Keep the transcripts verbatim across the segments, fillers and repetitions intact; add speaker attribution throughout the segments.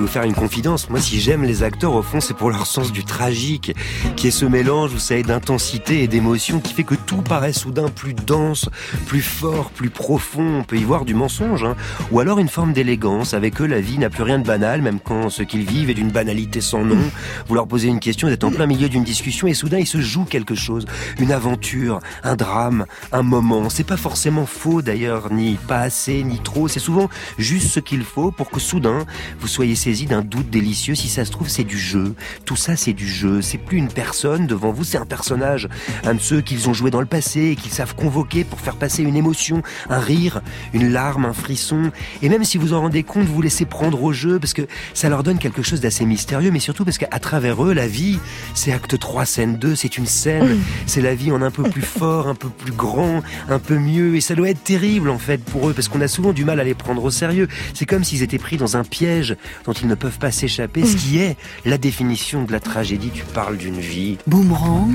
Speaker 1: faire une confidence. Moi, si j'aime les acteurs, au fond, c'est pour leur sens du tragique, qui est ce mélange, vous savez, d'intensité et d'émotion qui fait que tout paraît soudain plus dense, plus fort, plus profond. On peut y voir du mensonge, hein. Ou alors une forme d'élégance. Avec eux, la vie n'a plus rien de banal, même quand ce qu'ils vivent est d'une banalité sans nom. Vous leur posez une question, vous êtes en plein milieu d'une discussion et soudain, il se joue quelque chose. Une aventure, un drame, un moment. C'est pas forcément faux d'ailleurs, ni pas assez, ni trop. C'est souvent juste ce qu'il faut pour que soudain, vous soyez saisi d'un doute délicieux. Si ça se trouve, c'est du jeu. Tout ça, c'est du jeu. C'est plus une personne devant vous, c'est un personnage. Un de ceux qu'ils ont joué dans le passé et qu'ils savent convoquer pour faire passer une émotion, un rire, une larme, un frisson. Et même si vous en rendez compte, vous vous laissez prendre au jeu parce que ça leur donne quelque chose d'assez mystérieux, mais surtout parce qu'à travers eux, la vie, c'est acte trois, scène deux, c'est une scène. C'est la vie en un peu plus fort, un peu plus grand, un peu mieux. Et ça doit être terrible, en fait, pour eux, parce qu'on a souvent du mal à les prendre au sérieux. C'est comme s'ils étaient pris dans un piège dont ils ne peuvent pas s'échapper, ce qui est la définition de la tragédie. Tu parles d'une vie.
Speaker 2: Boomerang.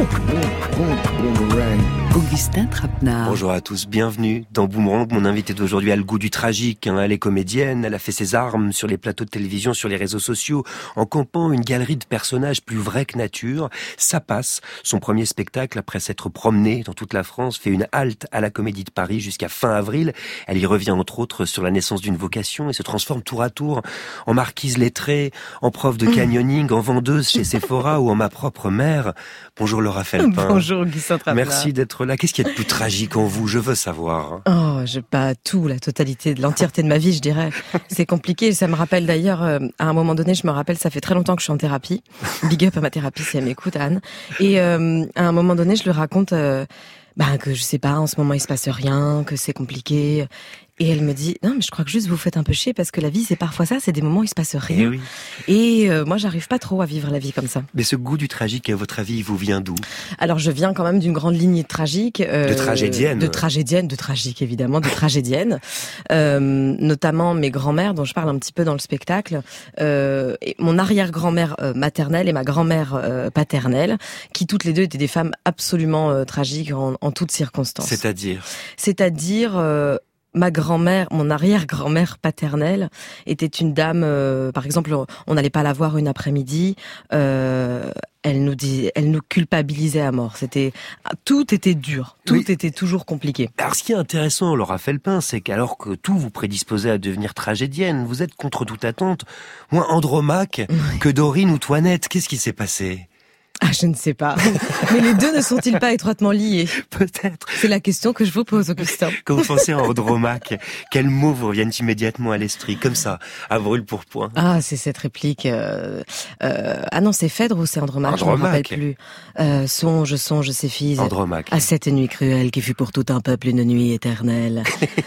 Speaker 2: Augustin Trapenard.
Speaker 1: Bonjour à tous, bienvenue dans Boomerang. Mon invité d'aujourd'hui a le goût du tragique, hein. Elle est comédienne, elle a fait ses armes sur les plateaux de télévision, sur les réseaux sociaux, en campant une galerie de personnages plus vrais que nature. Ça passe. Son premier spectacle, après s'être promenée dans toute la France, fait une halte à la Comédie de Paris jusqu'à fin avril. Elle y revient entre autres sur la naissance d'une vocation et se transforme tour à tour en marquise lettrée, en prof de canyoning, en vendeuse chez Sephora ou en ma propre mère. Bonjour Laura Felpin.
Speaker 3: Bonjour Augustin Trapenard.
Speaker 1: Merci d'être là. Qu'est-ce qu'il y a de plus tragique en vous? Je veux savoir.
Speaker 3: Oh, je pas tout, la totalité, de l'entièreté de ma vie, je dirais. C'est compliqué. Ça me rappelle d'ailleurs, euh, à un moment donné, je me rappelle, ça fait très longtemps que je suis en thérapie. Big up à ma thérapie si elle m'écoute, Anne. Et euh, à un moment donné, je lui raconte euh, bah, que je sais pas, en ce moment il se passe rien, que c'est compliqué. Et elle me dit, non, mais je crois que juste vous faites un peu chier parce que la vie, c'est parfois ça, c'est des moments où il se passe rien.
Speaker 1: Et, oui.
Speaker 3: Et euh, moi, j'arrive pas trop à vivre la vie comme ça.
Speaker 1: Mais ce goût du tragique, à votre avis, il vous vient d'où?
Speaker 3: Alors, je viens quand même d'une grande lignée de tragique. Euh,
Speaker 1: de tragédienne.
Speaker 3: De tragédienne, de tragique, évidemment, de tragédienne. Euh, notamment mes grands-mères, dont je parle un petit peu dans le spectacle. Euh, et mon arrière-grand-mère euh, maternelle et ma grand-mère euh, paternelle, qui toutes les deux étaient des femmes absolument euh, tragiques en, en toutes circonstances.
Speaker 1: C'est-à-dire?
Speaker 3: C'est-à-dire... Euh, Ma grand-mère, mon arrière-grand-mère paternelle était une dame, euh, par exemple, on n'allait pas la voir une après-midi, euh, elle nous dit, elle nous culpabilisait à mort. C'était, tout était dur, tout oui. était toujours compliqué.
Speaker 1: Alors, ce qui est intéressant, Laura Felpin, c'est qu'alors que tout vous prédisposait à devenir tragédienne, vous êtes contre toute attente, moins Andromaque oui. que Dorine ou Toinette. Qu'est-ce qui s'est passé?
Speaker 3: Ah, je ne sais pas. Mais les deux ne sont-ils pas étroitement liés?
Speaker 1: Peut-être.
Speaker 3: C'est la question que je vous pose, Augustin.
Speaker 1: Quand vous pensez à Andromaque, quels mots vous reviennent immédiatement à l'esprit, comme ça, à brûle pour point?
Speaker 3: Ah, c'est cette réplique. Euh, euh, ah non, c'est Phèdre ou c'est Andromaque?
Speaker 1: Andromaque.
Speaker 3: Je ne me rappelle plus. Euh, songe, songe, ces filles.
Speaker 1: Andromaque.
Speaker 3: À cette nuit cruelle qui fut pour tout un peuple une nuit éternelle.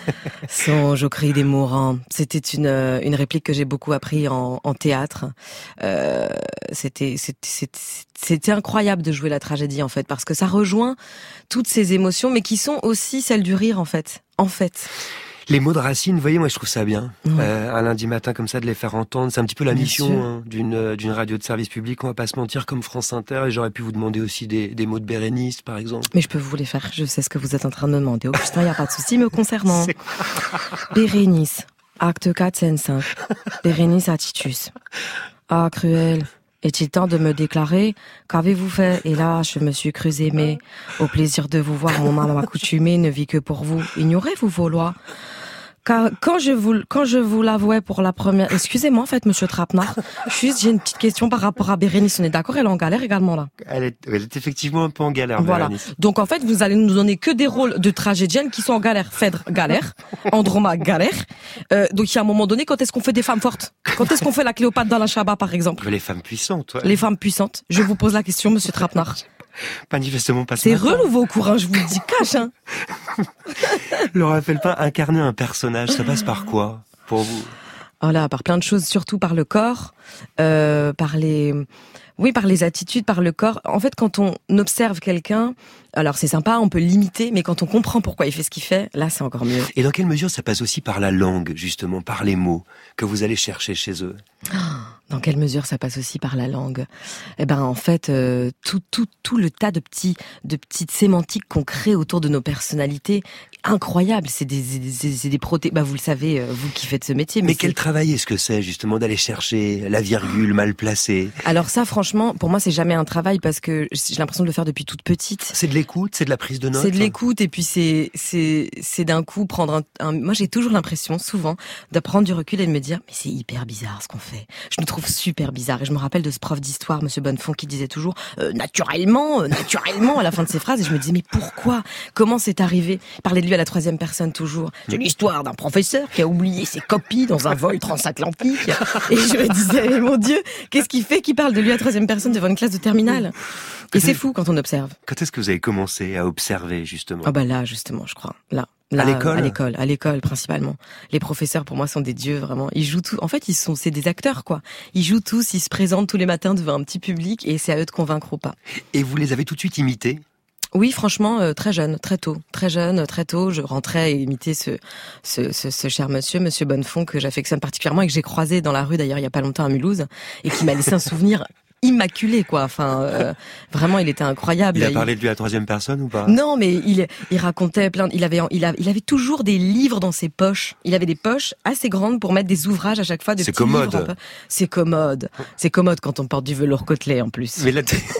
Speaker 3: Songe au cri des mourants. C'était une une réplique que j'ai beaucoup appris en, en théâtre. Euh, c'était c'était c'était C'était incroyable de jouer la tragédie, en fait, parce que ça rejoint toutes ces émotions, mais qui sont aussi celles du rire, en fait. En fait.
Speaker 1: Les mots de Racine, vous voyez, moi je trouve ça bien.
Speaker 3: Ouais.
Speaker 1: Euh, un lundi matin comme ça, de les faire entendre. C'est un petit peu la
Speaker 3: bien
Speaker 1: mission hein, d'une euh, d'une radio de service public, on va pas se mentir, comme France Inter. Et j'aurais pu vous demander aussi des, des mots de Bérénice, par exemple.
Speaker 3: Mais je peux vous les faire, je sais ce que vous êtes en train de me demander. Augustin, il n'y a pas de souci me concernant. Bérénice, acte quatre, scène cinq. Bérénice Attitus. Ah, cruel. Est-il temps de me déclarer? Qu'avez-vous fait? Et là, je me suis crue aimée. Au plaisir de vous voir, mon âme accoutumée ne vit que pour vous. Ignorez-vous vos lois? Car quand je vous, quand je vous l'avouais pour la première... Excusez-moi, en fait, monsieur Trapenard. Juste, j'ai une petite question par rapport à Bérénice. On est d'accord? Elle est en galère également, là.
Speaker 1: Elle est, elle est effectivement un peu en galère,
Speaker 3: voilà.
Speaker 1: Bérénice.
Speaker 3: Donc, en fait, vous allez nous donner que des rôles de tragédiennes qui sont en galère. Phèdre, galère. Andromaque, galère. Euh, donc, il y a un moment donné, quand est-ce qu'on fait des femmes fortes? Quand est-ce qu'on fait la Cléopâtre dans la Chaba, par exemple?
Speaker 1: Les femmes puissantes, ouais.
Speaker 3: Les femmes puissantes. Je vous pose la question, monsieur Trapenard.
Speaker 1: Manifestement pas ce
Speaker 3: C'est
Speaker 1: matin.
Speaker 3: relou vos courants, je vous le dis, cache, hein.
Speaker 1: Laura Felpin, incarner un personnage, ça passe par quoi, pour vous?
Speaker 3: Oh là, par plein de choses, surtout par le corps, euh, par les... Oui, par les attitudes, par le corps. En fait, quand on observe quelqu'un, alors c'est sympa, on peut l'imiter, mais quand on comprend pourquoi il fait ce qu'il fait, là, c'est encore mieux.
Speaker 1: Et dans quelle mesure ça passe aussi par la langue, justement, par les mots que vous allez chercher chez eux?
Speaker 3: Dans quelle mesure ça passe aussi par la langue? Eh ben, en fait, euh, tout, tout, tout le tas de petits, de petites sémantiques qu'on crée autour de nos personnalités, incroyable. C'est des, c'est, c'est des proté. Bah, vous le savez, vous qui faites ce métier.
Speaker 1: Mais, mais
Speaker 3: c'est...
Speaker 1: quel travail est-ce que c'est justement d'aller chercher la virgule mal placée?
Speaker 3: Alors ça, franchement, pour moi, c'est jamais un travail parce que j'ai l'impression de le faire depuis toute petite.
Speaker 1: C'est de l'écoute, c'est de la prise de notes.
Speaker 3: C'est de l'écoute et puis c'est, c'est, c'est d'un coup prendre un, un. Moi, j'ai toujours l'impression, souvent, de prendre du recul et de me dire, mais c'est hyper bizarre ce qu'on fait. Je me trouve super bizarre et je me rappelle de ce prof d'histoire, Monsieur Bonnefond, qui disait toujours euh, naturellement, euh, naturellement à la fin de ses phrases et je me disais mais pourquoi? Comment c'est arrivé? Il parlait de lui à la troisième personne toujours. C'est l'histoire d'un professeur qui a oublié ses copies dans un vol transatlantique. Et je me disais, mais mon Dieu, qu'est-ce qu'il fait qu'il parle de lui à la troisième personne devant une classe de terminale? Et c'est fou quand on observe.
Speaker 1: Quand est-ce que vous avez commencé à observer, justement?
Speaker 3: Ah bah là, justement, je crois. Là. Là,
Speaker 1: à l'école?
Speaker 3: À l'école, à l'école, principalement. Les professeurs, pour moi, sont des dieux, vraiment. Ils jouent tout. En fait, ils sont, c'est des acteurs, quoi. Ils jouent tous, ils se présentent tous les matins devant un petit public et c'est à eux de convaincre ou pas.
Speaker 1: Et vous les avez tout de suite imités?
Speaker 3: Oui, franchement, euh, très jeune, très tôt, très jeune, très tôt, je rentrais et imitais ce, ce, ce, ce cher monsieur, Monsieur Bonnefond, que j'affectionne particulièrement et que j'ai croisé dans la rue, d'ailleurs, il y a pas longtemps à Mulhouse, et qui m'a laissé un souvenir immaculé, quoi. Enfin, euh, vraiment, il était incroyable.
Speaker 1: Il a parlé de lui à la troisième personne ou pas?
Speaker 3: Non, mais il, il racontait plein. Il avait, il avait, il avait toujours des livres dans ses poches. Il avait des poches assez grandes pour mettre des ouvrages à chaque fois. De
Speaker 1: C'est
Speaker 3: petits
Speaker 1: commode.
Speaker 3: livres. C'est commode. C'est commode quand on porte du velours côtelé en plus.
Speaker 1: Mais la...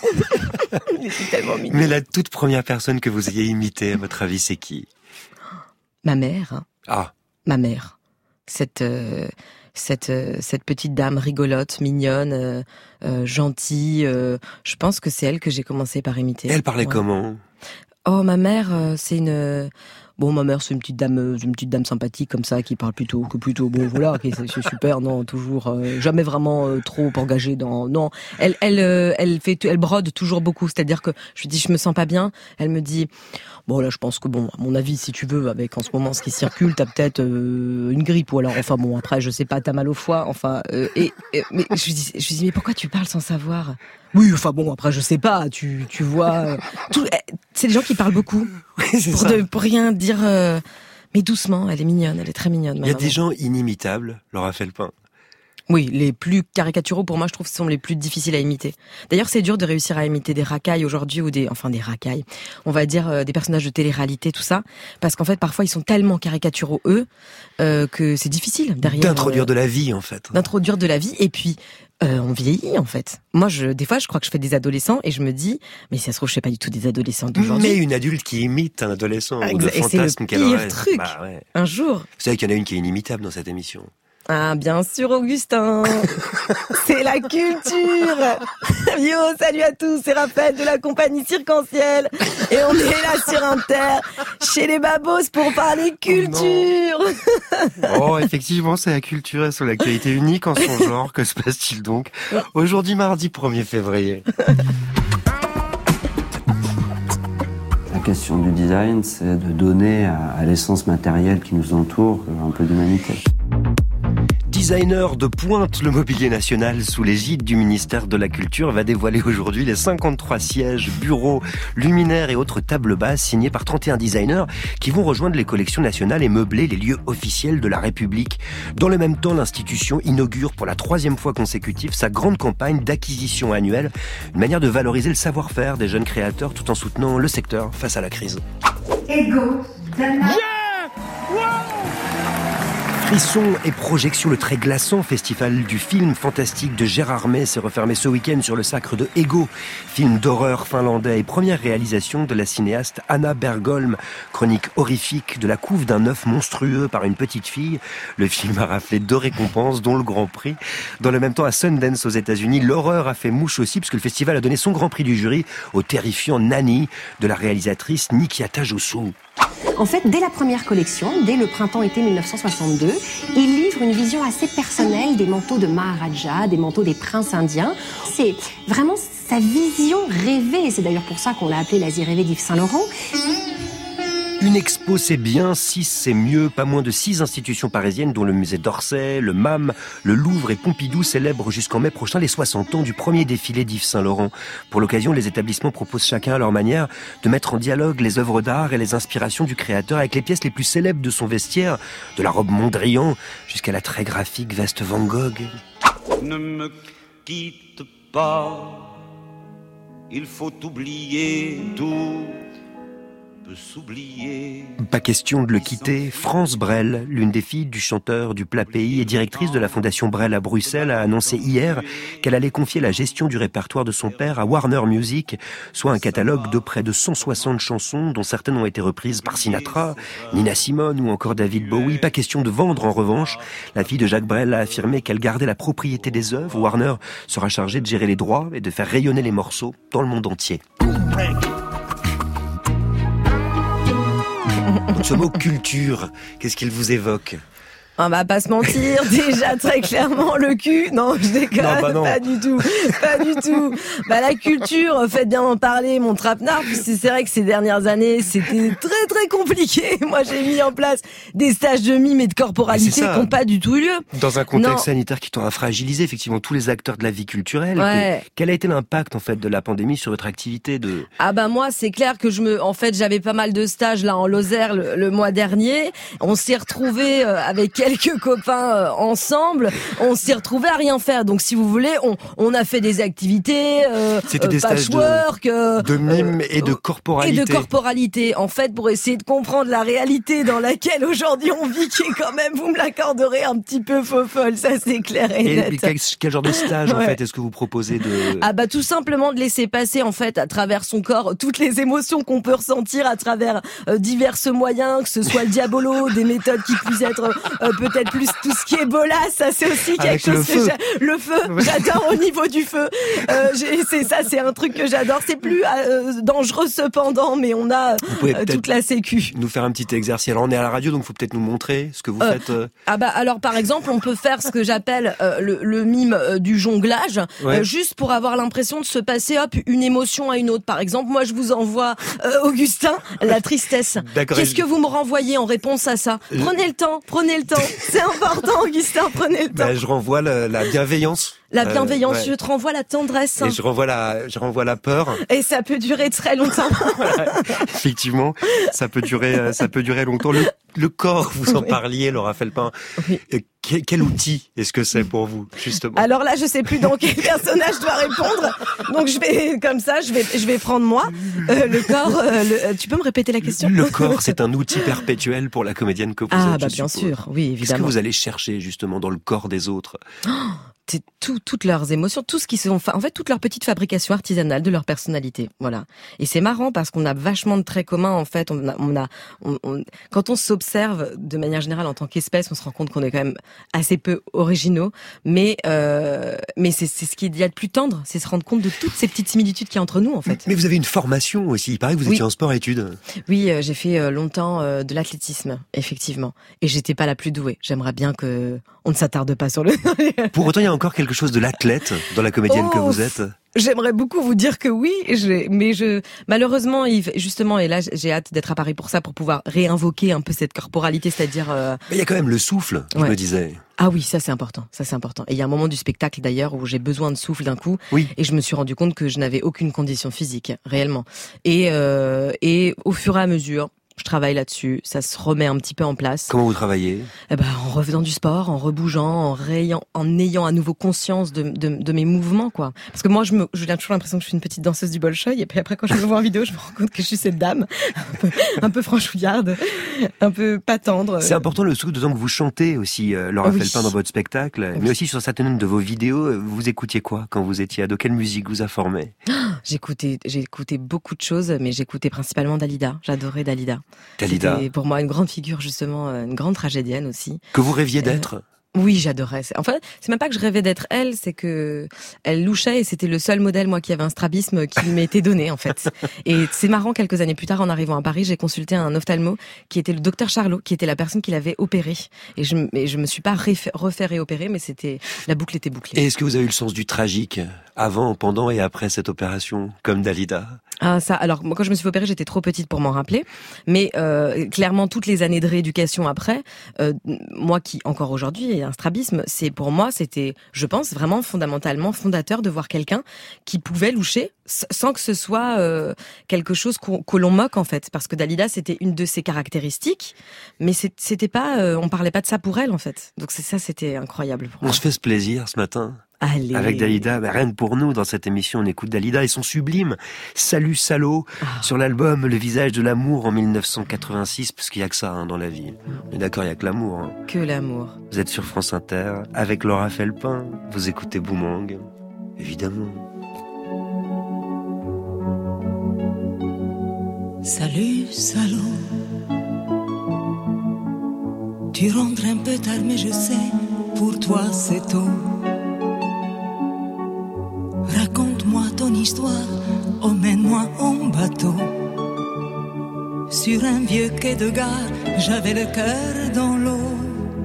Speaker 3: il était tellement mignon.
Speaker 1: Mais la toute première personne que vous ayez imitée, à votre avis, c'est qui?
Speaker 3: Ma mère.
Speaker 1: Ah.
Speaker 3: Ma mère. Cette. Euh... Cette, euh, cette petite dame rigolote, mignonne, euh, euh, gentille, euh, je pense que c'est elle que j'ai commencé par imiter.
Speaker 1: Elle parlait
Speaker 3: ouais.
Speaker 1: comment?
Speaker 3: Oh, ma mère, euh, c'est une... Bon, ma mère, c'est une petite dame, une petite dame sympathique comme ça, qui parle plutôt, que plutôt, bon, voilà, c'est, c'est super, non, toujours, euh, jamais vraiment euh, trop engagée dans, non, elle, elle, euh, elle fait, elle brode toujours beaucoup, c'est-à-dire que je lui dis, je me sens pas bien, elle me dit, bon, là, je pense que bon, à mon avis, si tu veux, avec en ce moment ce qui circule, t'as peut-être euh, une grippe ou alors, enfin bon, après, je sais pas, t'as mal au foie, enfin, euh, et, et mais je lui dis, je lui dis, mais pourquoi tu parles sans savoir? Oui, enfin bon, après, je sais pas, tu, tu vois, euh, tout, c'est des gens qui parlent beaucoup.
Speaker 1: Oui, c'est
Speaker 3: pour,
Speaker 1: ça.
Speaker 3: de, pour rien dire, euh, mais doucement, elle est mignonne, elle est très mignonne.
Speaker 1: Il y a des gens inimitables, Laura Felpin.
Speaker 3: Oui, les plus caricaturaux pour moi, je trouve, sont les plus difficiles à imiter. D'ailleurs, c'est dur de réussir à imiter des racailles aujourd'hui ou des, enfin des racailles, on va dire euh, des personnages de télé-réalité, tout ça, parce qu'en fait, parfois, ils sont tellement caricaturaux eux euh, que c'est difficile derrière.
Speaker 1: D'introduire
Speaker 3: euh,
Speaker 1: de la vie, en fait.
Speaker 3: D'introduire de la vie, et puis euh, on vieillit en fait. Moi, je, des fois, je crois que je fais des adolescents et je me dis, mais si ça se trouve, je fais pas du tout des adolescents d'aujourd'hui.
Speaker 1: Mais une adulte qui imite un adolescent
Speaker 3: Ah,
Speaker 1: ou le
Speaker 3: et
Speaker 1: fantasme qu'elle
Speaker 3: c'est le
Speaker 1: aurait.
Speaker 3: pire truc.
Speaker 1: Bah, ouais.
Speaker 3: Un jour.
Speaker 1: Vous savez qu'il y en a une qui est inimitable dans cette émission.
Speaker 3: Ah, bien sûr, Augustin. C'est la culture. Yo, salut à tous, c'est Raphaël de la compagnie Circ-en-Ciel. Et on est là sur Inter, chez les babos, pour parler culture.
Speaker 1: Oh, oh, effectivement, c'est la culture et sur l'actualité unique en son genre. Que se passe-t-il donc aujourd'hui, mardi premier février?
Speaker 4: La question du design, c'est de donner à, à l'essence matérielle qui nous entoure un peu d'humanité.
Speaker 1: Designer de pointe, le mobilier national sous l'égide du ministère de la Culture va dévoiler aujourd'hui les cinquante-trois sièges, bureaux, luminaires et autres tables basses signés par trente et un designers qui vont rejoindre les collections nationales et meubler les lieux officiels de la République. Dans le même temps, l'institution inaugure pour la troisième fois consécutive sa grande campagne d'acquisition annuelle, une manière de valoriser le savoir-faire des jeunes créateurs tout en soutenant le secteur face à la crise.
Speaker 5: Ego, Dana.
Speaker 1: Yeah! Wow! Frissons et projections, le très glaçant festival du film fantastique de Gérard May s'est refermé ce week-end sur le sacre de Ego, film d'horreur finlandais et première réalisation de la cinéaste Anna Bergholm, chronique horrifique de la couve d'un œuf monstrueux par une petite fille. Le film a raflé deux récompenses, dont le Grand Prix. Dans le même temps, à Sundance aux États-Unis, l'horreur a fait mouche aussi, puisque le festival a donné son Grand Prix du jury au terrifiant Nanny de la réalisatrice Nikyata Josu.
Speaker 6: En fait, dès la première collection, dès le printemps-été mille neuf cent soixante-deux, il livre une vision assez personnelle des manteaux de Maharaja, des manteaux des princes indiens. C'est vraiment sa vision rêvée. C'est d'ailleurs pour ça qu'on l'a appelé l'Asie rêvée d'Yves Saint-Laurent.
Speaker 1: Une expo, c'est bien, six, c'est mieux. Pas moins de six institutions parisiennes, dont le musée d'Orsay, le M A M, le Louvre et Pompidou célèbrent jusqu'en mai prochain les soixante ans du premier défilé d'Yves Saint-Laurent. Pour l'occasion, les établissements proposent chacun à leur manière de mettre en dialogue les œuvres d'art et les inspirations du créateur avec les pièces les plus célèbres de son vestiaire, de la robe Mondrian jusqu'à la très graphique veste Van Gogh.
Speaker 7: Ne me quitte pas, il faut oublier tout. Peut s'oublier.
Speaker 1: Pas question de le quitter. France Brel, l'une des filles du chanteur du Plat Pays et directrice de la Fondation Brel à Bruxelles, a annoncé hier qu'elle allait confier la gestion du répertoire de son père à Warner Music, soit un catalogue de près de cent soixante chansons, dont certaines ont été reprises par Sinatra, Nina Simone ou encore David Bowie. Pas question de vendre en revanche. La fille de Jacques Brel a affirmé qu'elle gardait la propriété des œuvres. Warner sera chargé de gérer les droits et de faire rayonner les morceaux dans le monde entier. Ce mot culture, qu'est-ce qu'il vous évoque ?
Speaker 3: On va pas se mentir, déjà très clairement le cul. Non, je déconne, non, bah non. pas du tout, pas du tout. Bah la culture, faites bien en parler, mon trapenard. Puis c'est vrai que ces dernières années, c'était très très compliqué. Moi, j'ai mis en place des stages de mime et de corporalité qui n'ont pas du tout eu lieu.
Speaker 1: Dans un contexte
Speaker 3: non.
Speaker 1: sanitaire qui tend à fragiliser effectivement tous les acteurs de la vie culturelle.
Speaker 3: Ouais.
Speaker 1: Quel a été l'impact en fait de la pandémie sur votre activité de
Speaker 3: Ah bah moi, c'est clair que je me, en fait, j'avais pas mal de stages là en Lozère le, le mois dernier. On s'est retrouvés euh, avec quelques copains euh, ensemble, on s'est retrouvés à rien faire. Donc si vous voulez, on, on a fait des activités, euh,
Speaker 1: C'était des
Speaker 3: euh, patchwork,
Speaker 1: stages de, de mime
Speaker 3: euh,
Speaker 1: et de corporalité.
Speaker 3: Et de corporalité, en fait, pour essayer de comprendre la réalité dans laquelle aujourd'hui on vit, qui est quand même, vous me l'accorderez, un petit peu faux folle, ça c'est clair et,
Speaker 1: et
Speaker 3: net.
Speaker 1: Quel, quel genre de stage
Speaker 3: ouais.
Speaker 1: en fait est-ce que vous proposez de
Speaker 3: Ah bah tout simplement de laisser passer en fait à travers son corps toutes les émotions qu'on peut ressentir à travers euh, divers moyens, que ce soit le diabolo, des méthodes qui puissent être euh, peut-être plus tout ce qui est bolas, ça c'est aussi quelque
Speaker 1: Avec
Speaker 3: chose
Speaker 1: le
Speaker 3: que
Speaker 1: feu.
Speaker 3: j'ai... le feu, j'adore au niveau du feu. Euh, j'ai... c'est ça, c'est un truc que j'adore. C'est plus euh, dangereux cependant, mais on a euh, toute la sécu.
Speaker 1: Nous faire un petit exercice. Alors on est à la radio, donc faut peut-être nous montrer ce que vous
Speaker 3: euh,
Speaker 1: faites. Euh...
Speaker 3: Ah bah alors par exemple, on peut faire ce que j'appelle euh, le, le mime euh, du jonglage,
Speaker 1: ouais.
Speaker 3: euh, juste pour avoir l'impression de se passer hop une émotion à une autre. Par exemple, moi je vous envoie euh, Augustin, la tristesse.
Speaker 1: D'accord.
Speaker 3: Qu'est-ce que vous me renvoyez en réponse à ça ? Prenez le temps, prenez le temps. C'est important, Augustin, prenez le temps.
Speaker 1: Bah, je renvoie la, la bienveillance.
Speaker 3: La bienveillance,
Speaker 1: euh, ouais.
Speaker 3: je te renvoie la tendresse.
Speaker 1: Et je renvoie la, je renvoie la peur.
Speaker 3: Et ça peut durer très longtemps.
Speaker 1: Voilà. Effectivement, ça peut durer, ça peut durer longtemps. Le, le corps, vous en oui. parliez, Laura Felpin.
Speaker 3: Oui.
Speaker 1: Quel, quel outil est-ce que c'est pour vous, justement ?
Speaker 3: Alors là, je sais plus dans quel personnage je dois répondre. Donc je vais, comme ça, je vais, je vais prendre moi. Euh, le corps, euh, le, tu peux me répéter la question ?
Speaker 1: Le corps, c'est un outil perpétuel pour la comédienne que vous
Speaker 3: ah,
Speaker 1: êtes,
Speaker 3: bah
Speaker 1: je
Speaker 3: bien
Speaker 1: suppose.
Speaker 3: sûr, oui, évidemment.
Speaker 1: Qu'est-ce que vous allez chercher, justement, dans le corps des autres ?
Speaker 3: oh C'est tout, toutes leurs émotions, tout ce qui sont, en fait, toute leur petite fabrication artisanale de leur personnalité, voilà. Et c'est marrant parce qu'on a vachement de traits communs, en fait. On a, on a, on, on, quand on s'observe de manière générale en tant qu'espèce, on se rend compte qu'on est quand même assez peu originaux, mais euh, mais c'est, c'est ce qu'il y a de plus tendre, c'est se rendre compte de toutes ces petites similitudes qu'il y a entre nous, en fait.
Speaker 1: Mais vous avez une formation aussi. Il paraît que vous
Speaker 3: oui.
Speaker 1: étiez en sport-études.
Speaker 3: Oui, euh, j'ai fait euh, longtemps euh, de l'athlétisme, effectivement, et j'étais pas la plus douée. J'aimerais bien que on ne s'attarde pas sur le.
Speaker 1: Pour autant, il y a encore quelque chose de l'athlète dans la comédienne oh, que vous êtes.
Speaker 3: J'aimerais beaucoup vous dire que oui, je, mais je malheureusement, Yves, justement, et là j'ai hâte d'être à Paris pour ça, pour pouvoir réinvoquer un peu cette corporalité, c'est-à-dire. Euh...
Speaker 1: Mais il y a quand même le souffle, je
Speaker 3: ouais.
Speaker 1: me disais.
Speaker 3: Ah oui, ça c'est important, ça c'est important. Et il y a un moment du spectacle d'ailleurs où j'ai besoin de souffle d'un coup,
Speaker 1: oui.
Speaker 3: et je me suis rendu compte que je n'avais aucune condition physique réellement. Et euh, et au fur et à mesure. Je travaille là-dessus, ça se remet un petit peu en place.
Speaker 1: Comment vous travaillez ?
Speaker 3: Eh ben, en revenant du sport, en rebougeant, en rayant, en ayant à nouveau conscience de, de, de mes mouvements, quoi. Parce que moi, je me, j'ai toujours l'impression que je suis une petite danseuse du Bolchoï, et puis après, quand je me vois en vidéo, je me rends compte que je suis cette dame, un peu, un peu franchouillarde, un peu pas tendre.
Speaker 1: C'est important le souffle, d'autant que vous chantez aussi, euh, Laura oui. Felpin, dans votre spectacle, oui. mais aussi sur certaines de vos vidéos. Vous écoutiez quoi quand vous étiez ado ? Quelle musique vous a formé ?
Speaker 3: J'écoutais, j'ai écouté beaucoup de choses, mais j'écoutais principalement Dalida. J'adorais Dalida.
Speaker 1: Dalida.
Speaker 3: C'était pour moi une grande figure, justement, une grande tragédienne aussi.
Speaker 1: Que vous rêviez d'être ?
Speaker 3: euh, Oui, j'adorais. En fait, c'est même pas que je rêvais d'être elle, c'est que elle louchait et c'était le seul modèle, moi, qui avait un strabisme qui m'était donné, en fait. Et c'est marrant, quelques années plus tard, en arrivant à Paris, j'ai consulté un ophtalmo qui était le docteur Charlot, qui était la personne qui l'avait opéré. Et je, et je me suis pas refait réopérer, mais c'était, la boucle était bouclée.
Speaker 1: Et est-ce que vous avez eu le sens du tragique avant, pendant et après cette opération, comme Dalida ?
Speaker 3: Ah ça, alors moi quand je me suis fait opérer, j'étais trop petite pour m'en rappeler, mais euh, clairement toutes les années de rééducation après, euh, moi qui encore aujourd'hui ai un strabisme, c'est pour moi c'était, je pense vraiment fondamentalement fondateur de voir quelqu'un qui pouvait loucher sans que ce soit euh, quelque chose qu'on, que l'on moque en fait, parce que Dalida c'était une de ses caractéristiques, mais c'est, c'était pas, euh, on parlait pas de ça pour elle en fait, donc c'est ça, c'était incroyable pour
Speaker 1: On
Speaker 3: moi.
Speaker 1: se fait ce plaisir ce matin.
Speaker 3: Allez.
Speaker 1: Avec Dalida, bah, rien que pour nous, dans cette émission, on écoute Dalida et son sublime Salut Salaud,
Speaker 3: Ah.
Speaker 1: sur l'album Le visage de l'amour en dix-neuf cent quatre-vingt-six, parce qu'il y a que ça hein, dans la vie. On est d'accord, il y a que l'amour. Hein.
Speaker 3: Que l'amour.
Speaker 1: Vous êtes sur France Inter, avec Laura Felpin, vous écoutez Boomerang, évidemment.
Speaker 8: Salut, salaud. Tu rentres un peu tard, mais je sais, pour toi c'est tôt. Raconte-moi ton histoire, emmène-moi en bateau. Sur un vieux quai de gare, j'avais le cœur dans l'eau.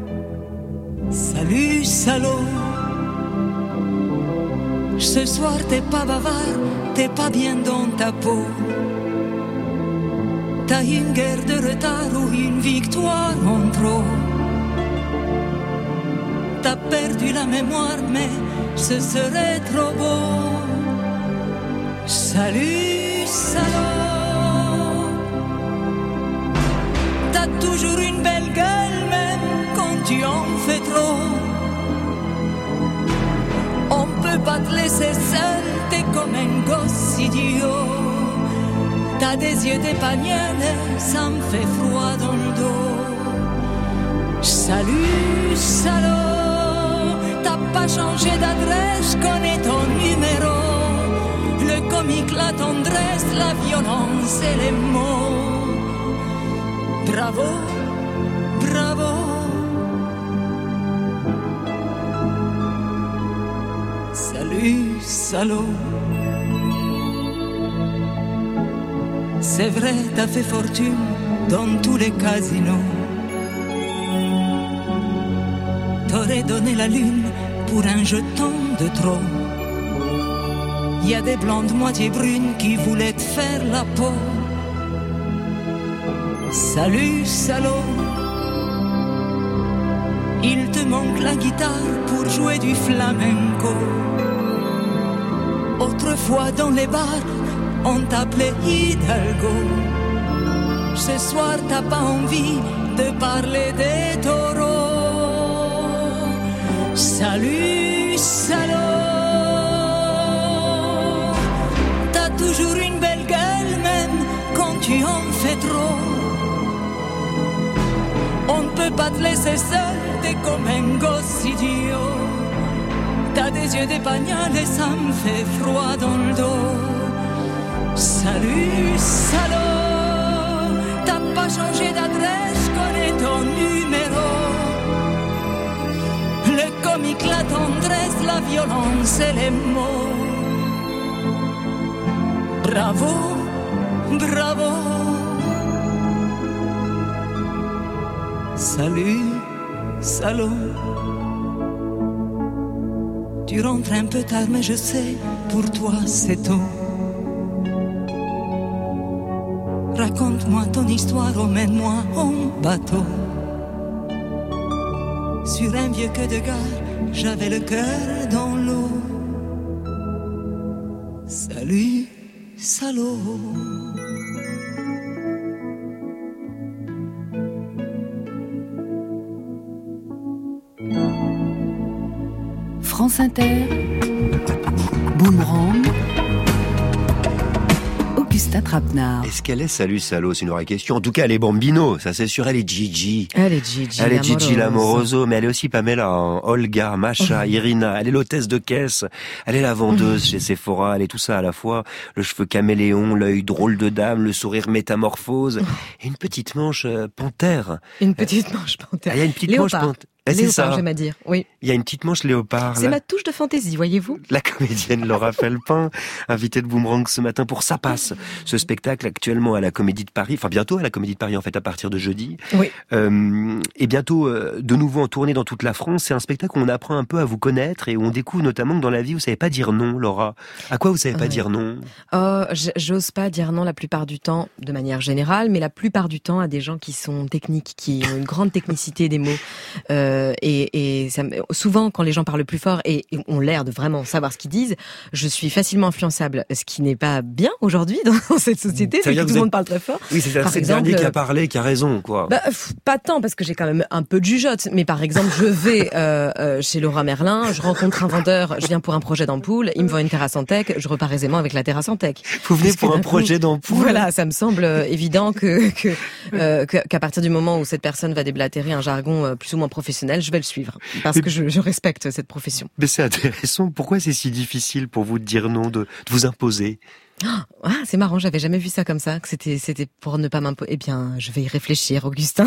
Speaker 8: Salut, salaud. Ce soir t'es pas bavard, t'es pas bien dans ta peau. T'as une guerre de retard ou une victoire en trop. T'as perdu la mémoire, mais ce serait trop beau. Salut, salaud. T'as toujours une belle gueule, même quand tu en fais trop. On peut pas te laisser seul, t'es comme un gosse idiot. T'as des yeux d'épagnole, ça me fait froid dans le dos. Salut, salaud. T'as pas changé d'adresse, je connais ton numéro. Le comique, la tendresse, la violence et les mots. Bravo, bravo. Salut, salaud. C'est vrai, t'as fait fortune dans tous les casinos. T'aurais donné la lune pour un jeton de trop. Y a des blondes moitié brunes qui voulaient te faire la peau. Salut, salaud. Il te manque la guitare pour jouer du flamenco. Autrefois dans les bars, on t'appelait Hidalgo. Ce soir t'as pas envie de parler des taureaux. Salut, salaud. T'as toujours une belle gueule, même quand tu en fais trop. On ne peut pas te laisser seul, t'es comme un gosse idiot. T'as des yeux d'épagnole et ça me fait froid dans le dos. Salut, salaud. T'as pas changé d'adresse, je connais ton numéro. Le comique, la tendresse, la violence et les mots. Bravo, bravo. Salut, salaud. Tu rentres un peu tard, mais je sais, pour toi c'est tôt. Raconte-moi ton histoire, emmène-moi en bateau. Sur un vieux quai de gare, j'avais le cœur dans l'eau. Salut, salaud.
Speaker 2: France Inter, Boomerang, Augustin Trapenard.
Speaker 1: Est-ce qu'elle est Salut Salaud? C'est une vraie question. En tout cas, elle est Bambino, ça c'est sûr. Elle est Gigi.
Speaker 3: Elle est Gigi.
Speaker 1: Elle est Gigi Lamoroso, mais elle est aussi Pamela, hein. Olga, Masha, Irina. Elle est l'hôtesse de caisse. Elle est la vendeuse chez Sephora. Elle est tout ça à la fois. Le cheveu caméléon, l'œil drôle de dame, le sourire métamorphose. Et une petite manche euh, panthère.
Speaker 3: Une petite manche panthère.
Speaker 1: Il y a une petite
Speaker 3: Léopard.
Speaker 1: manche panthère. Ah, c'est
Speaker 3: léopard,
Speaker 1: ça.
Speaker 3: j'aime à dire. Oui.
Speaker 1: Il y a une petite manche léopard.
Speaker 3: C'est
Speaker 1: là.
Speaker 3: ma touche de fantaisie, voyez-vous.
Speaker 1: La comédienne Laura Felpin, invitée de Boomerang ce matin pour Ça passe. Ce spectacle actuellement à la Comédie de Paris, enfin bientôt à la Comédie de Paris en fait à partir de jeudi.
Speaker 3: Oui.
Speaker 1: Euh, et bientôt euh, de nouveau en tournée dans toute la France. C'est un spectacle où on apprend un peu à vous connaître et où on découvre notamment que dans la vie vous savez pas dire non, Laura. À quoi vous savez pas
Speaker 3: Ouais.
Speaker 1: dire non?
Speaker 3: Oh, j- j'ose pas dire non la plupart du temps, de manière générale, mais la plupart du temps à des gens qui sont techniques, qui ont une grande technicité des mots. Euh, et et ça, me- souvent, quand les gens parlent plus fort et, et ont l'air de vraiment savoir ce qu'ils disent, je suis facilement influençable, ce qui n'est pas bien aujourd'hui dans cette société,
Speaker 1: Ça veut
Speaker 3: c'est
Speaker 1: dire
Speaker 3: que
Speaker 1: que
Speaker 3: tout
Speaker 1: vous
Speaker 3: le monde
Speaker 1: êtes-
Speaker 3: parle très fort.
Speaker 1: Oui, c'est
Speaker 3: Par
Speaker 1: c'est le
Speaker 3: exemple,
Speaker 1: dernier qui a
Speaker 3: euh,
Speaker 1: parlé, qui a raison, quoi.
Speaker 3: Bah, pff, pas tant, parce que j'ai quand même un peu de jugeote. Mais par exemple, je vais euh, euh, chez Laura Merlin, je rencontre un vendeur, je viens pour un projet d'ampoule, il me vend une terrasse en tech, je repars aisément avec la terrasse en tech.
Speaker 1: Vous venez
Speaker 3: Parce que
Speaker 1: pour un
Speaker 3: d'un coup,
Speaker 1: projet d'ampoule.
Speaker 3: Voilà, ça me semble euh, évident que que, euh, que- qu'à partir du moment où cette personne va déblatérer un jargon euh, plus ou moins professionnel, je vais le suivre. Parce
Speaker 1: Mais-
Speaker 3: que je, je respecte cette profession.
Speaker 1: Mais c'est intéressant. Pourquoi c'est si difficile pour vous de dire non, de, de vous imposer?
Speaker 3: Ah, c'est marrant, j'avais jamais vu ça comme ça, que c'était c'était pour ne pas m'imposer. Eh bien, je vais y réfléchir, Augustin.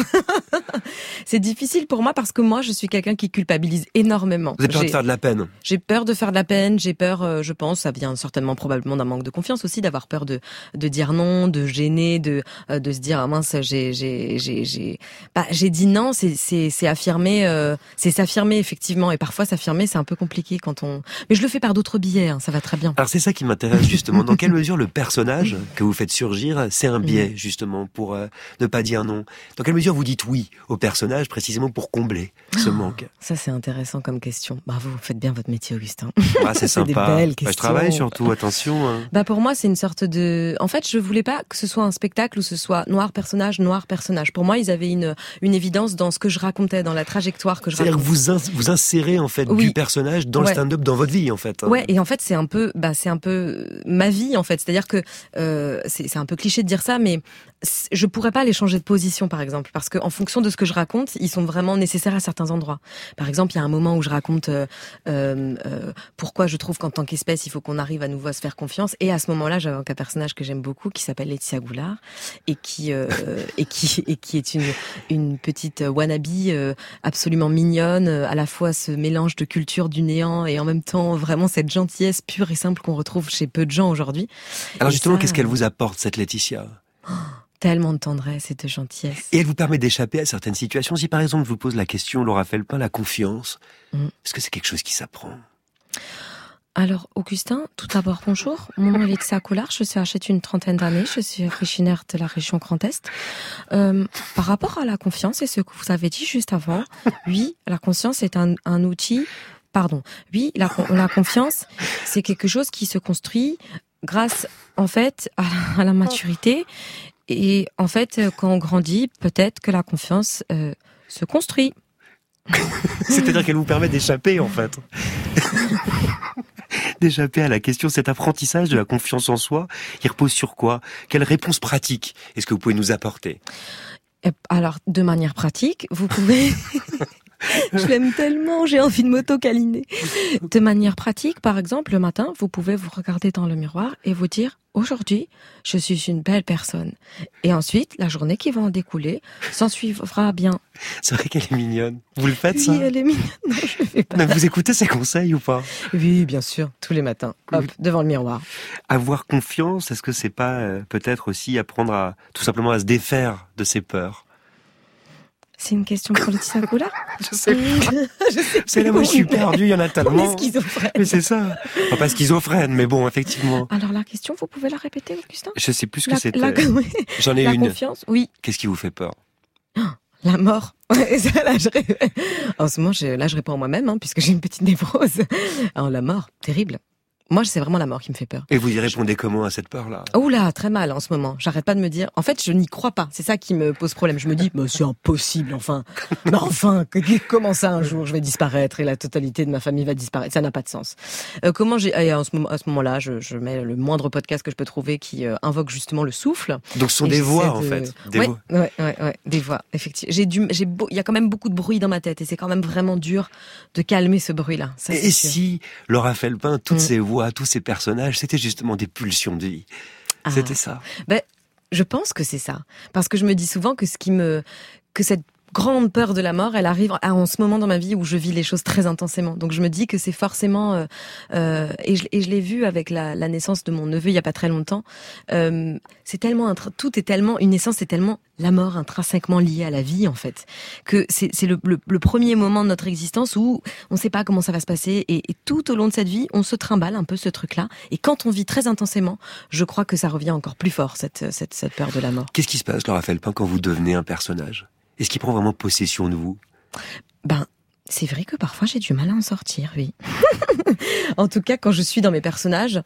Speaker 3: C'est difficile pour moi parce que moi, je suis quelqu'un qui culpabilise énormément.
Speaker 1: Vous avez peur de
Speaker 3: J'ai-
Speaker 1: faire de la peine.
Speaker 3: J'ai peur de faire de la peine, j'ai peur, euh, je pense, ça vient certainement probablement d'un manque de confiance aussi, d'avoir peur de de dire non, de gêner, de euh, de se dire ah mince, j'ai j'ai j'ai j'ai bah j'ai dit non, c'est c'est c'est affirmer, euh, c'est s'affirmer effectivement, et parfois s'affirmer c'est un peu compliqué quand on. Mais je le fais par d'autres biais, hein, ça va très bien.
Speaker 1: Alors c'est ça qui m'intéresse justement. Dans quelle mesure le personnage que vous faites surgir, c'est un biais justement pour euh, ne pas dire non? Dans quelle mesure vous dites oui au personnage précisément pour combler ce manque?
Speaker 3: Ça c'est intéressant comme question. Bravo, vous faites bien votre métier, Augustin.
Speaker 1: Ah, c'est
Speaker 3: C'est des
Speaker 1: sympa.
Speaker 3: belles
Speaker 1: Bah, je
Speaker 3: questions.
Speaker 1: travaille surtout, attention. Hein.
Speaker 3: Bah pour moi c'est une sorte de. En fait je voulais pas que ce soit un spectacle où ce soit noir personnage noir personnage. Pour moi ils avaient une une évidence dans ce que je racontais, dans la trajectoire que je
Speaker 1: C'est-à-dire que
Speaker 3: racontais.
Speaker 1: vous ins- vous insérez en fait
Speaker 3: Oui.
Speaker 1: du personnage dans le
Speaker 3: Ouais.
Speaker 1: stand-up, dans votre vie en fait. hein.
Speaker 3: Ouais, et en fait c'est un peu, bah c'est un peu ma vie en fait. C'est-à-dire que euh, c'est c'est un peu cliché de dire ça, mais c- je pourrais pas les changer de position par exemple, parce que en fonction de ce que je raconte, ils sont vraiment nécessaires à certains endroits. Par exemple, il y a un moment où je raconte euh, euh, euh, pourquoi je trouve qu'en tant qu'espèce, il faut qu'on arrive à nouveau à se faire confiance. Et à ce moment-là, j'avais un personnage que j'aime beaucoup qui s'appelle Laetitia Goulard et qui euh, et qui et qui est une une petite wannabe euh, absolument mignonne, euh, à la fois ce mélange de culture du néant et en même temps vraiment cette gentillesse pure et simple qu'on retrouve chez peu de gens aujourd'hui.
Speaker 1: Alors
Speaker 3: Et
Speaker 1: justement,
Speaker 3: ça,
Speaker 1: qu'est-ce qu'elle vous apporte cette Laetitia?
Speaker 3: Tellement de tendresse et de gentillesse.
Speaker 1: Et elle vous permet d'échapper à certaines situations. Si par exemple je vous pose la question, Laura Felpin, la confiance,
Speaker 3: Mm.
Speaker 1: est-ce que c'est quelque chose qui s'apprend?
Speaker 3: Alors, Augustin, tout d'abord, bonjour. Mon nom est Laetitia Goulard, je suis âgée d'une trentaine d'années, je suis originaire de la région Grand Est. Euh, par rapport à la confiance et ce que vous avez dit juste avant, oui, la confiance est un, un outil, pardon, oui, la, con- la confiance, c'est quelque chose qui se construit grâce, en fait, à la, à la maturité. Et en fait, euh, quand on grandit, peut-être que la confiance euh, se construit.
Speaker 1: C'est-à-dire qu'elle vous permet d'échapper, en fait. D'échapper à la question, cet apprentissage de la confiance en soi, il repose sur quoi? Quelle réponse pratique est-ce que vous pouvez nous apporter?
Speaker 3: Et alors, de manière pratique, vous pouvez... Je l'aime tellement, j'ai envie de m'auto-câliner. De manière pratique, par exemple, le matin, vous pouvez vous regarder dans le miroir et vous dire « Aujourd'hui, je suis une belle personne ». Et ensuite, la journée qui va en découler s'en suivra bien.
Speaker 1: C'est vrai qu'elle est mignonne. Vous le faites,
Speaker 3: Oui,
Speaker 1: ça?
Speaker 3: elle est mignonne. Non, je le fais pas.
Speaker 1: Mais vous écoutez ses conseils ou pas?
Speaker 3: Oui, bien sûr, tous les matins. Hop, devant le miroir.
Speaker 1: Avoir confiance, est-ce que c'est pas euh, peut-être aussi apprendre à tout simplement à se défaire de ses peurs?
Speaker 3: C'est une question pour Laetitia Goulard?
Speaker 1: Je sais pas.
Speaker 3: Je sais
Speaker 1: C'est là, moi, je suis perdu, il y en a
Speaker 3: On est
Speaker 1: tellement.
Speaker 3: schizophrène.
Speaker 1: Mais c'est ça. Enfin, pas schizophrène, mais bon, effectivement.
Speaker 3: Alors la question, vous pouvez la répéter, Augustin?
Speaker 1: Je sais plus ce
Speaker 3: La,
Speaker 1: que c'était.
Speaker 3: la,
Speaker 1: J'en ai
Speaker 3: la
Speaker 1: une.
Speaker 3: confiance, oui.
Speaker 1: Qu'est-ce qui vous fait peur?
Speaker 3: La mort. Ouais, ça, là, je... ré- En ce moment, je... là, je réponds à moi-même, hein, puisque j'ai une petite névrose. Alors, la mort, terrible. Moi, c'est vraiment la mort qui me fait peur.
Speaker 1: Et vous y répondez comment à cette peur-là?
Speaker 3: Oh là, très mal en ce moment. J'arrête pas de me dire. En fait, je n'y crois pas. C'est ça qui me pose problème. Je me dis, bah, c'est impossible. Enfin, mais enfin, que- comment ça un jour je vais disparaître et la totalité de ma famille va disparaître. Ça n'a pas de sens. Euh, comment j'ai et en ce moment, à ce moment-là, je, je mets le moindre podcast que je peux trouver qui euh, invoque justement le souffle.
Speaker 1: Donc ce sont
Speaker 3: Et
Speaker 1: des
Speaker 3: j'essaie
Speaker 1: voix,
Speaker 3: de-
Speaker 1: en fait. Des
Speaker 3: ouais,
Speaker 1: voix.
Speaker 3: ouais, ouais, ouais, des voix. Effectivement, j'ai dû, j'ai beau, il y a quand même beaucoup de bruit dans ma tête et c'est quand même vraiment dur de calmer ce bruit-là. Ça, c'est
Speaker 1: Et
Speaker 3: sûr.
Speaker 1: si Laura Felpin, toutes
Speaker 3: Mm.
Speaker 1: ces voix, tous ces personnages, c'était justement des pulsions de vie.
Speaker 3: Ah.
Speaker 1: C'était ça.
Speaker 3: Ben, je pense que c'est ça. Parce que je me dis souvent que ce qui me, que cette grande peur de la mort, elle arrive à, en ce moment dans ma vie où je vis les choses très intensément. Donc je me dis que c'est forcément euh, euh, et, je, et je l'ai vu avec la, la naissance de mon neveu il y a pas très longtemps. Euh, c'est tellement tout est tellement une naissance, c'est tellement la mort intrinsèquement liée à la vie en fait que c'est, c'est le, le, le premier moment de notre existence où on ne sait pas comment ça va se passer et, et tout au long de cette vie on se trimballe un peu ce truc-là et quand on vit très intensément, je crois que ça revient encore plus fort cette cette, cette peur de la mort.
Speaker 1: Qu'est-ce qui se passe, Laura Felpin, quand vous devenez un personnage ? Est-ce qu'il prend vraiment possession de vous ?
Speaker 3: Ben, c'est vrai que parfois j'ai du mal à en sortir, oui. En tout cas, quand je suis dans mes personnages,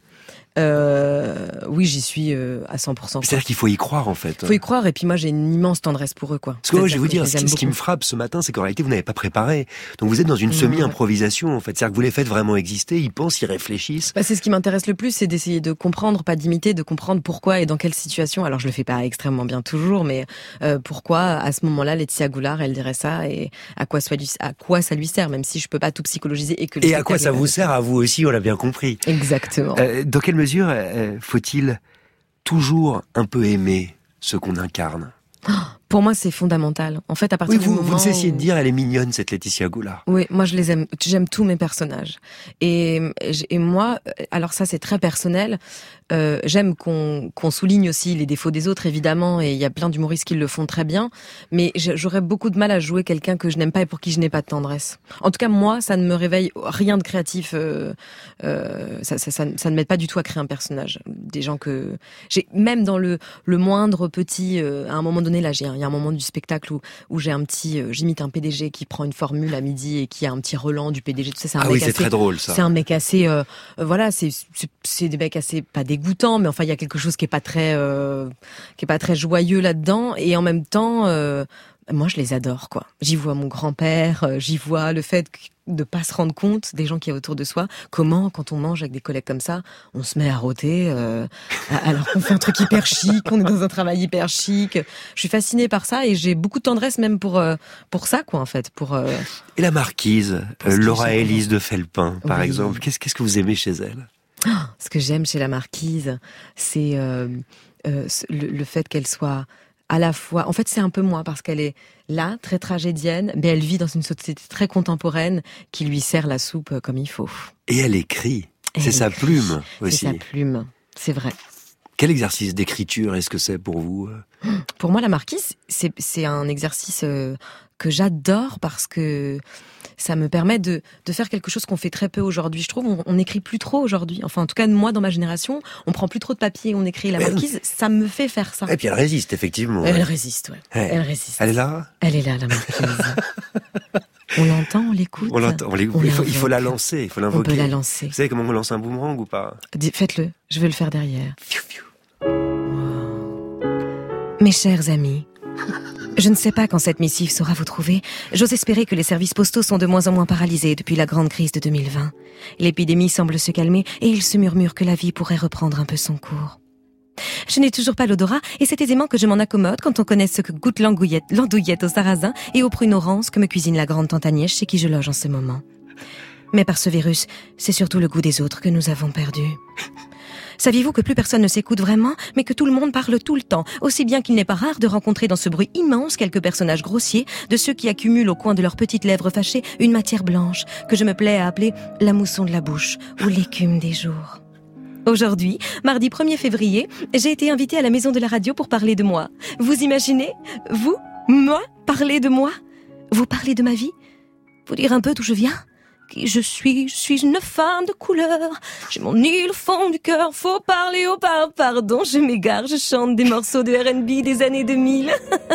Speaker 3: euh, oui, j'y suis euh, à cent pour cent. Quoi.
Speaker 1: C'est-à-dire qu'il faut y croire, en fait.
Speaker 3: Il faut y croire, et puis moi j'ai une immense tendresse pour eux, quoi.
Speaker 1: Parce que moi, je vais vous dire, ce, ce qui me frappe ce matin, c'est qu'en réalité, vous n'avez pas préparé. Donc vous êtes dans une semi-improvisation, en fait. C'est-à-dire que vous les faites vraiment exister, ils pensent, ils réfléchissent.
Speaker 3: Bah, c'est ce qui m'intéresse le plus, c'est d'essayer de comprendre, pas d'imiter, de comprendre pourquoi et dans quelle situation. Alors je le fais pas extrêmement bien toujours, mais euh, pourquoi à ce moment-là, Laetitia Goulard, elle dirait ça, et à quoi, soit, à quoi ça lui sert, même si je peux pas tout psychologiser. Et, que
Speaker 1: et à quoi ça vous sert à vous aussi, on l'a bien compris.
Speaker 3: Exactement.
Speaker 1: Euh, dans quelle mesure euh, faut-il toujours un peu aimer ce qu'on incarne ?
Speaker 3: Pour moi, c'est fondamental. En fait, à partir
Speaker 1: oui, vous,
Speaker 3: du moment
Speaker 1: vous ne cessiez
Speaker 3: où...
Speaker 1: de dire, elle est mignonne, cette Laetitia Goulard.
Speaker 3: Oui, moi, je les aime. J'aime tous mes personnages. Et, et moi, alors ça, c'est très personnel. Euh, j'aime qu'on, qu'on souligne aussi les défauts des autres, évidemment, et il y a plein d'humoristes qui le font très bien. Mais j'aurais beaucoup de mal à jouer quelqu'un que je n'aime pas et pour qui je n'ai pas de tendresse. En tout cas, moi, ça ne me réveille rien de créatif. Euh, euh, ça, ça, ça, ça ne m'aide pas du tout à créer un personnage. Des gens que j'ai, même dans le, le moindre petit, euh, à un moment donné, là, j'ai, il y a un moment du spectacle où, où j'ai un petit, euh, j'imite un P D G qui prend une formule à midi et qui a un petit Roland du P D G. Tout ça, c'est un
Speaker 1: ah
Speaker 3: mec
Speaker 1: oui, c'est
Speaker 3: assez,
Speaker 1: très drôle, ça.
Speaker 3: C'est un mec assez, euh, euh, voilà, c'est, c'est, c'est des mecs assez pas dégoûtants, mais enfin, il y a quelque chose qui est pas très, euh, qui est pas très joyeux là-dedans. Et en même temps, euh, moi, je les adore, quoi. J'y vois mon grand-père, euh, j'y vois le fait de pas se rendre compte des gens qui y a autour de soi. Comment, quand on mange avec des collègues comme ça, on se met à rôter, euh, alors qu'on fait un truc hyper chic, on est dans un travail hyper chic. Je suis fascinée par ça et j'ai beaucoup de tendresse même pour euh, pour ça, quoi, en fait. Pour. Euh,
Speaker 1: et la marquise, euh, Laura Élise de Felpin, par
Speaker 3: oui.
Speaker 1: exemple. Qu'est-ce qu'est-ce que vous aimez chez elle ?
Speaker 3: Oh, ce que j'aime chez la marquise, c'est euh, euh, le, le fait qu'elle soit à la fois... En fait, c'est un peu moi, parce qu'elle est là, très tragédienne, mais elle vit dans une société très contemporaine qui lui sert la soupe comme il faut.
Speaker 1: Et elle écrit.
Speaker 3: Elle
Speaker 1: c'est sa
Speaker 3: écrit.
Speaker 1: plume aussi.
Speaker 3: C'est sa plume, c'est vrai.
Speaker 1: Quel exercice d'écriture est-ce que c'est pour vous ?
Speaker 3: Pour moi, la marquise, c'est, c'est un exercice euh, que j'adore parce que ça me permet de, de faire quelque chose qu'on fait très peu aujourd'hui. Je trouve, on, on écrit plus trop aujourd'hui. Enfin, en tout cas, moi, dans ma génération, on prend plus trop de papier, on écrit. La marquise, ça me fait faire ça.
Speaker 1: Et puis elle résiste, effectivement.
Speaker 3: Elle
Speaker 1: ouais.
Speaker 3: résiste, ouais.
Speaker 1: ouais.
Speaker 3: Elle résiste.
Speaker 1: Elle est là ?
Speaker 3: Elle est là, la marquise. On l'entend, on l'écoute.
Speaker 1: On l'entend, on l'écoute.
Speaker 3: On
Speaker 1: il, faut, il faut la lancer, il faut l'invoquer.
Speaker 3: On peut la lancer.
Speaker 1: Vous savez comment on lance un boomerang ou pas ?
Speaker 3: Faites-le, je vais le faire derrière.
Speaker 1: Fiu, fiu.
Speaker 3: Wow. Mes chers amis, je ne sais pas quand cette missive saura vous trouver. J'ose espérer que les services postaux sont de moins en moins paralysés depuis la grande crise de deux mille vingt. L'épidémie semble se calmer et il se murmure que la vie pourrait reprendre un peu son cours. Je n'ai toujours pas l'odorat et c'est aisément que je m'en accommode quand on connaît ce que goûte l'andouillette, l'andouillette au sarrasin et aux prunes oranges que me cuisine la grande tante Agnès chez qui je loge en ce moment. Mais par ce virus, c'est surtout le goût des autres que nous avons perdu. Saviez-vous que plus personne ne s'écoute vraiment, mais que tout le monde parle tout le temps, aussi bien qu'il n'est pas rare de rencontrer dans ce bruit immense quelques personnages grossiers, de ceux qui accumulent au coin de leurs petites lèvres fâchées une matière blanche, que je me plais à appeler la mousson de la bouche, ou l'écume des jours. Aujourd'hui, mardi premier février, j'ai été invitée à la Maison de la Radio pour parler de moi. Vous imaginez ? Vous, moi, parler de moi ? Vous parlez de ma vie ? Vous dire un peu d'où je viens ? Qui je suis, je suis une femme de couleur. J'ai mon île au fond du cœur. Faut parler au par, pardon, je m'égare. Je chante des morceaux de R and B des années deux mille.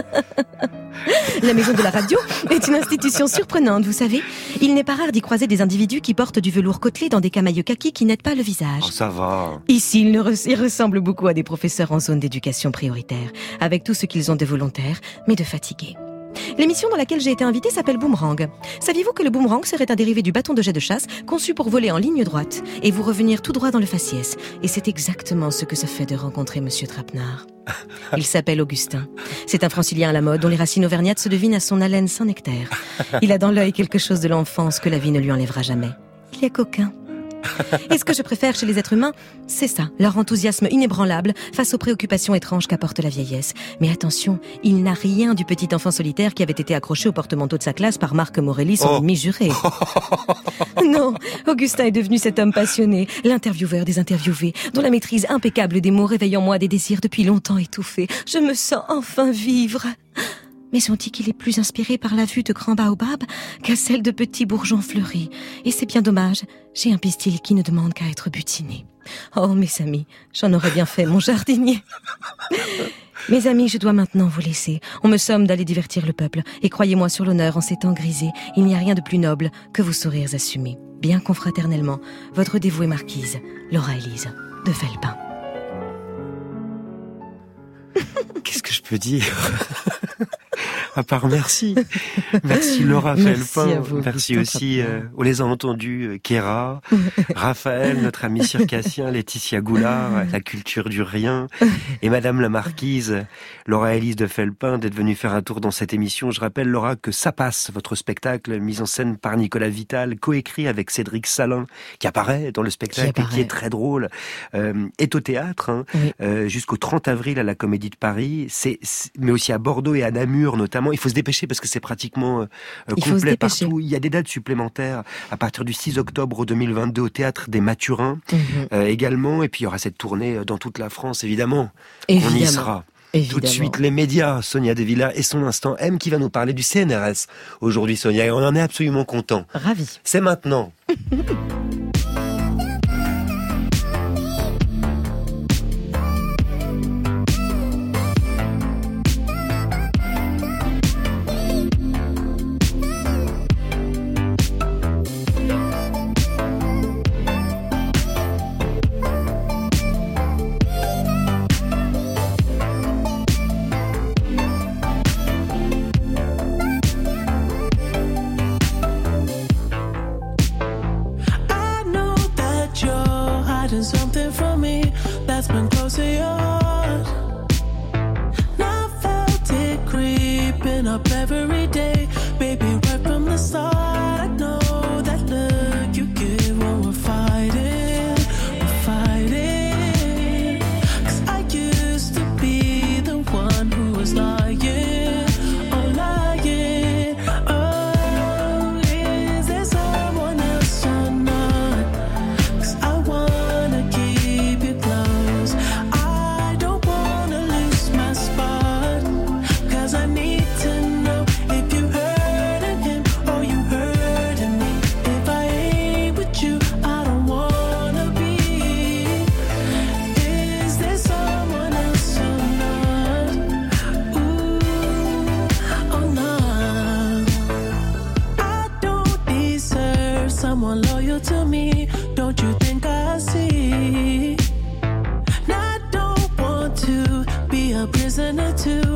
Speaker 3: La Maison de la Radio est une institution surprenante, vous savez. Il n'est pas rare d'y croiser des individus qui portent du velours côtelé dans des camailleux kaki qui n'aident pas le visage.
Speaker 1: Oh, ça va.
Speaker 3: Ici, ils, re- ils ressemblent beaucoup à des professeurs en zone d'éducation prioritaire, avec tout ce qu'ils ont de volontaire, mais de fatigués. L'émission dans laquelle j'ai été invitée s'appelle Boomerang. Saviez-vous que le boomerang serait un dérivé du bâton de jet de chasse conçu pour voler en ligne droite et vous revenir tout droit dans le faciès ? Et c'est exactement ce que ça fait de rencontrer Monsieur Trapenard. Il s'appelle Augustin. C'est un francilien à la mode dont les racines auvergnates se devinent à son haleine sans nectaire. Il a dans l'œil quelque chose de l'enfance que la vie ne lui enlèvera jamais. Il est coquin. Et ce que je préfère chez les êtres humains, c'est ça, leur enthousiasme inébranlable face aux préoccupations étranges qu'apporte la vieillesse. Mais attention, il n'a rien du petit enfant solitaire qui avait été accroché au porte-manteau de sa classe par Marc Morelli, son
Speaker 1: Oh.
Speaker 3: ennemi juré. Non, Augustin est devenu cet homme passionné, l'intervieweur des interviewés, dont la maîtrise impeccable des mots réveille en moi des désirs depuis longtemps étouffés. Je me sens enfin vivre. Mais on dit qu'il est plus inspiré par la vue de grands baobabs qu'à celle de petits bourgeons fleuris. Et c'est bien dommage, j'ai un pistil qui ne demande qu'à être butiné. Oh, mes amis, j'en aurais bien fait mon jardinier. Mes amis, je dois maintenant vous laisser. On me somme d'aller divertir le peuple. Et croyez-moi sur l'honneur, en ces temps grisés, il n'y a rien de plus noble que vos sourires assumés. Bien confraternellement, votre dévouée marquise, Laura Élise de Felpin.
Speaker 1: Qu'est-ce que je peux dire? À part merci. Merci Laura
Speaker 3: Merci
Speaker 1: Felpin.
Speaker 3: à vous,
Speaker 1: Merci
Speaker 3: Augustin
Speaker 1: aussi, euh, on les a entendus, euh, Kéra, Raphaël, notre ami circassien, Laetitia Goulard, la culture du rien, et Madame la Marquise, Laura Élise de Felpin, d'être venue faire un tour dans cette émission. Je rappelle, Laura, que Ça passe, votre spectacle, mis en scène par Nicolas Vital, coécrit avec Cédric Salin, qui apparaît dans le spectacle, qui, qui est très drôle, euh, est au théâtre, hein, oui. euh, jusqu'au trente avril à la Comédie de Paris, c'est, c'est, mais aussi à Bordeaux et à Namur notamment. Il faut se dépêcher parce que c'est pratiquement euh, complet partout. Il y a des dates supplémentaires à partir du six octobre deux mille vingt-deux au Théâtre des Mathurins mmh. euh, également. Et puis il y aura cette tournée dans toute la France, évidemment. évidemment. On y sera. Évidemment. Tout de suite, les médias, Sonia De Villa et son Instant M qui va nous parler du C N R S aujourd'hui, Sonia. Et on en est absolument content.
Speaker 3: Ravi.
Speaker 1: C'est maintenant.
Speaker 9: Something from me that's been close to yours. And I felt it creeping up every day, baby, right from the start. I know that look you give when we're fighting, we're fighting. 'Cause I used to be the one who was lying, oh lying. Oh, is there someone else or not? 'Cause I want someone loyal to me, don't you think I see? And I don't want to be a prisoner too.